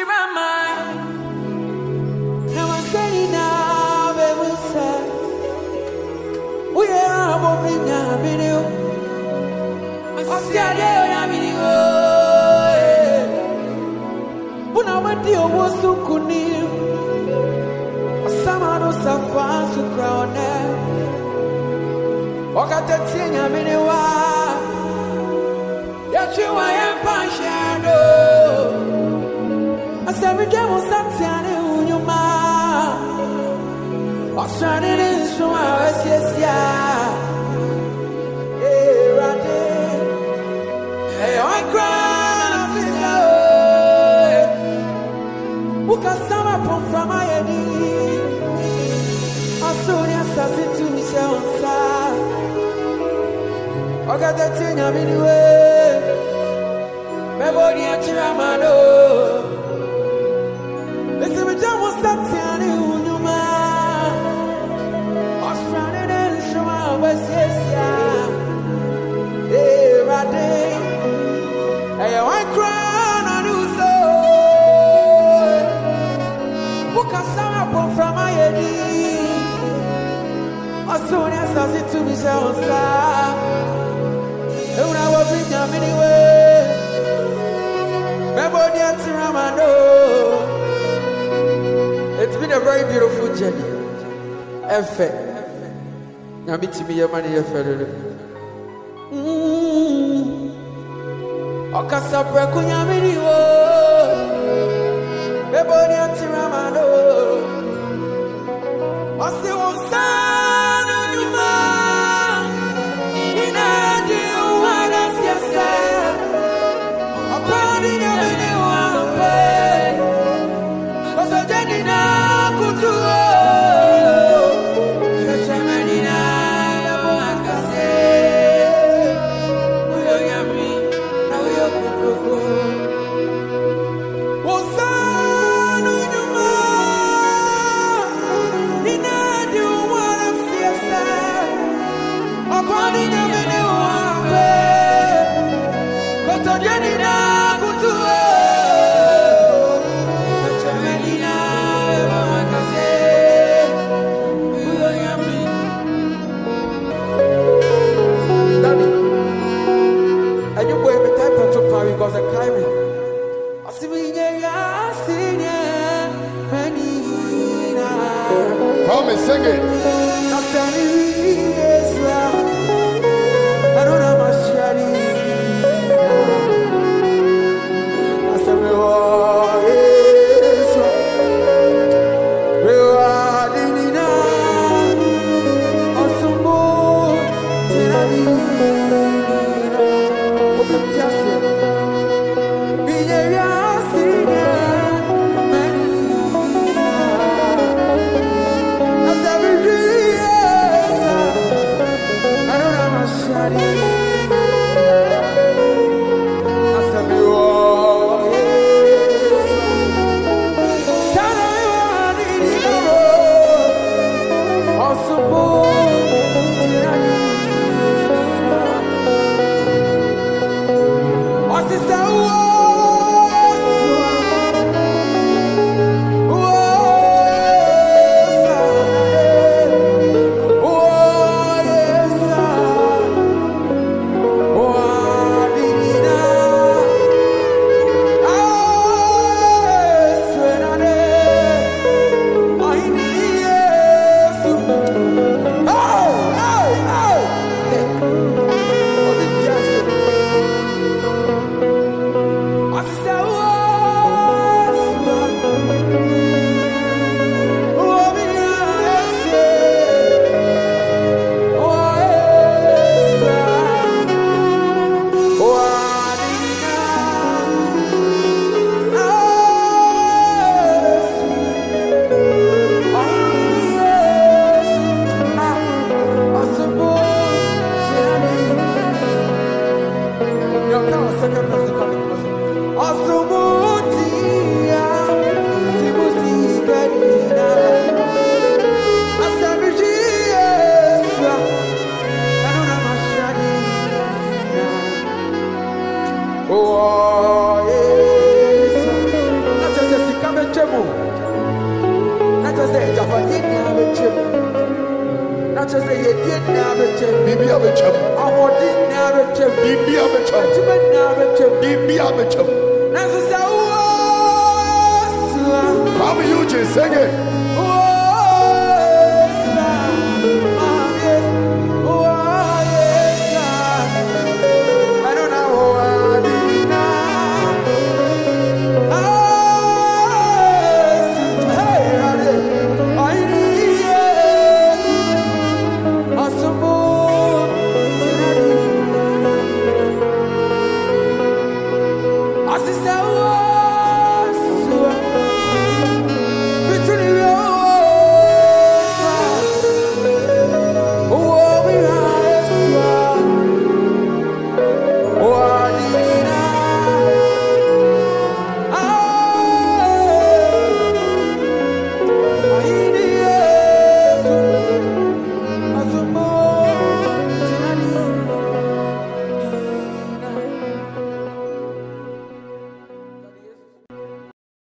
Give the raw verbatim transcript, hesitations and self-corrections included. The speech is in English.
It's been a very beautiful journey. Efe, nyami timi ye mani ye fere. Okasa preku nyami ni wo, bebo ni atiramano. Ose wonsana nyuma, inadi wana siasa. Apani nyami ni wampe, kosa jeni na kutuo. Come and sing it. chemu. Not just say Jaffa Yenya Bechem. Not just say Yenya Bechem. Bibi abechem. Awardin Bechem. Bibi abechem. Ultimate Bechem. Bibi abechem. Not just say Mama Eugene, sing it. Sister